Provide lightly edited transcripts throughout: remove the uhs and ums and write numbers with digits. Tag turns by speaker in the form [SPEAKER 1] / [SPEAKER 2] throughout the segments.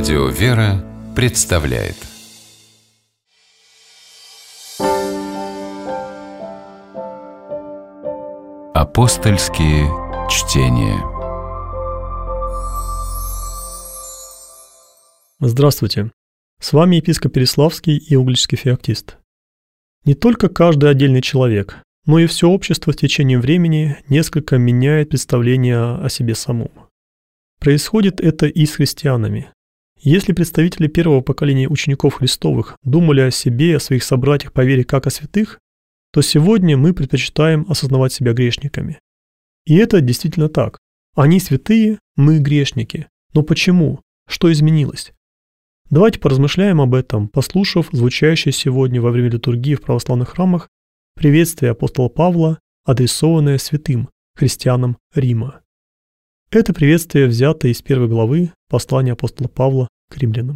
[SPEAKER 1] Радио «Вера» представляет Апостольские чтения.
[SPEAKER 2] Здравствуйте! С вами епископ Переславский и Угличский феоктист. Не только каждый отдельный человек, но и все общество в течение времени несколько меняет представление о себе самом. Происходит это и с христианами. Если представители первого поколения учеников Христовых думали о себе и о своих собратьях по вере как о святых, то сегодня мы предпочитаем осознавать себя грешниками. И это действительно так. Они святые, мы грешники. Но почему? Что изменилось? Давайте поразмышляем об этом, послушав звучащее сегодня во время литургии в православных храмах приветствие апостола Павла, адресованное святым, христианам Рима. Это приветствие взято из 1 главы послания апостола Павла к римлянам.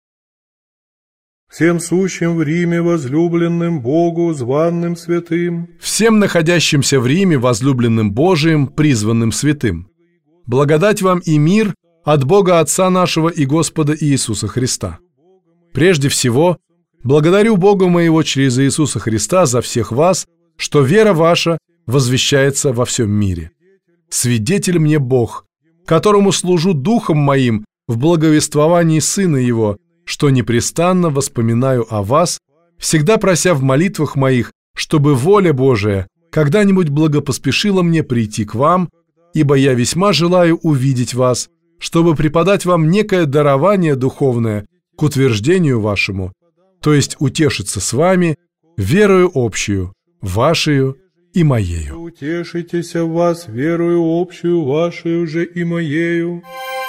[SPEAKER 3] Всем сущим в Риме, возлюбленным Богу, званным святым.
[SPEAKER 4] Всем находящимся в Риме, возлюбленным Божиим, призванным святым. Благодать вам и мир от Бога Отца нашего и Господа Иисуса Христа. Прежде всего, благодарю Бога моего через Иисуса Христа за всех вас, что вера ваша возвещается во всем мире. Свидетель мне Бог, которому служу духом моим в благовествовании Сына Его, что непрестанно воспоминаю о вас, всегда прося в молитвах моих, чтобы воля Божия когда-нибудь благопоспешила мне прийти к вам, ибо я весьма желаю увидеть вас, чтобы преподать вам некое дарование духовное к утверждению вашему, то есть утешиться с вами верою общую, вашею и моею.
[SPEAKER 3] Утешитесь в вас верою общую, вашею же и моею.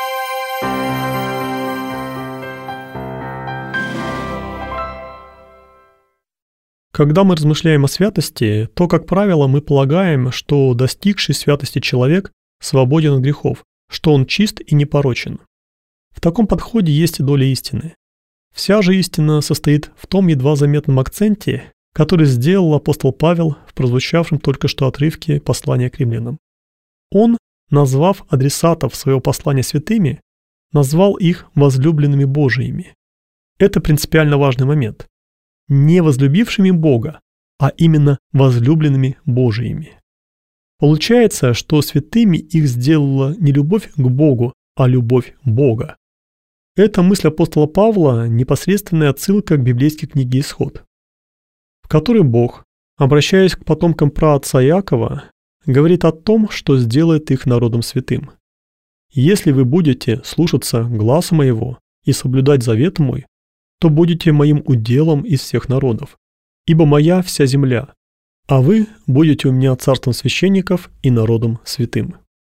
[SPEAKER 2] Когда мы размышляем о святости, то, как правило, мы полагаем, что достигший святости человек свободен от грехов, что он чист и непорочен. В таком подходе есть и доля истины. Вся же истина состоит в том едва заметном акценте, который сделал апостол Павел в прозвучавшем только что отрывке послания к римлянам. Он, назвав адресатов своего послания святыми, назвал их возлюбленными Божиими. Это принципиально важный момент. Не возлюбившими Бога, а именно возлюбленными Божиими. Получается, что святыми их сделала не любовь к Богу, а любовь Бога. Эта мысль апостола Павла – непосредственная отсылка к библейской книге «Исход», в которой Бог, обращаясь к потомкам праотца Иакова, говорит о том, что сделает их народом святым. «Если вы будете слушаться гласа моего и соблюдать завет мой, то будете моим уделом из всех народов, ибо моя вся земля, а вы будете у меня царством священников и народом святым».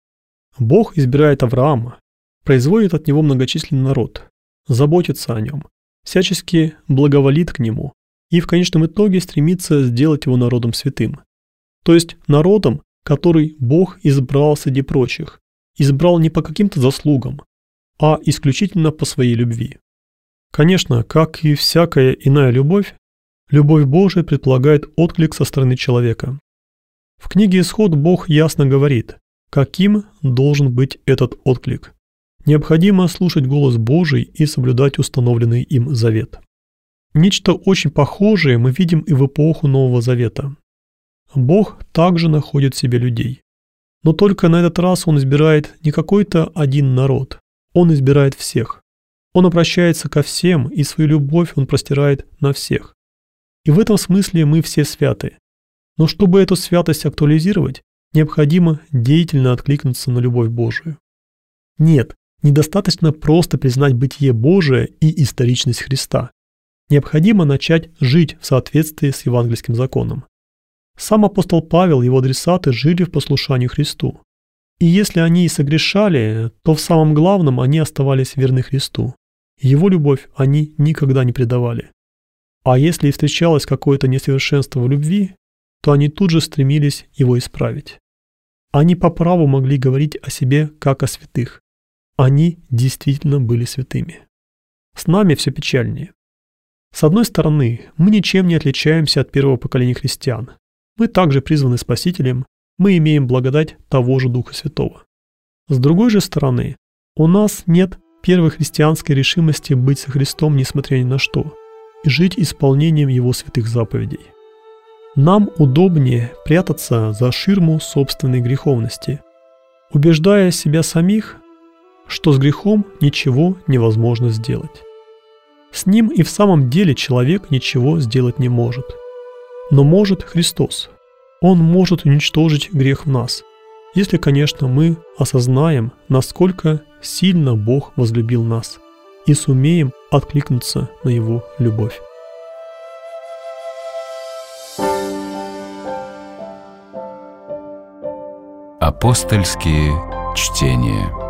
[SPEAKER 2] Бог избирает Авраама, производит от него многочисленный народ, заботится о нем, всячески благоволит к нему и в конечном итоге стремится сделать его народом святым. То есть народом, который Бог избрал среди прочих, избрал не по каким-то заслугам, а исключительно по своей любви. Конечно, как и всякая иная любовь, любовь Божия предполагает отклик со стороны человека. В книге «Исход» Бог ясно говорит, каким должен быть этот отклик. Необходимо слушать голос Божий и соблюдать установленный им завет. Нечто очень похожее мы видим и в эпоху Нового Завета. Бог также находит в себе людей. Но только на этот раз Он избирает не какой-то один народ, Он избирает всех. Он обращается ко всем, и свою любовь Он простирает на всех. И в этом смысле мы все святы. Но чтобы эту святость актуализировать, необходимо деятельно откликнуться на любовь Божию. Нет, недостаточно просто признать бытие Божие и историчность Христа. Необходимо начать жить в соответствии с евангельским законом. Сам апостол Павел и его адресаты жили в послушании Христу. И если они и согрешали, то в самом главном они оставались верны Христу. Его любовь они никогда не предавали. А если и встречалось какое-то несовершенство в любви, то они тут же стремились его исправить. Они по праву могли говорить о себе как о святых. Они действительно были святыми. С нами все печальнее. С одной стороны, мы ничем не отличаемся от первого поколения христиан. Мы также призваны Спасителем, мы имеем благодать того же Духа Святого. С другой же стороны, у нас нет первой христианской решимости быть со Христом несмотря ни на что и жить исполнением Его святых заповедей. Нам удобнее прятаться за ширму собственной греховности, убеждая себя самих, что с грехом ничего невозможно сделать. С ним и в самом деле человек ничего сделать не может. Но может Христос. Он может уничтожить грех в нас, если, конечно, мы осознаем, насколько сильно Бог возлюбил нас и сумеем откликнуться на Его любовь.
[SPEAKER 1] Апостольские чтения.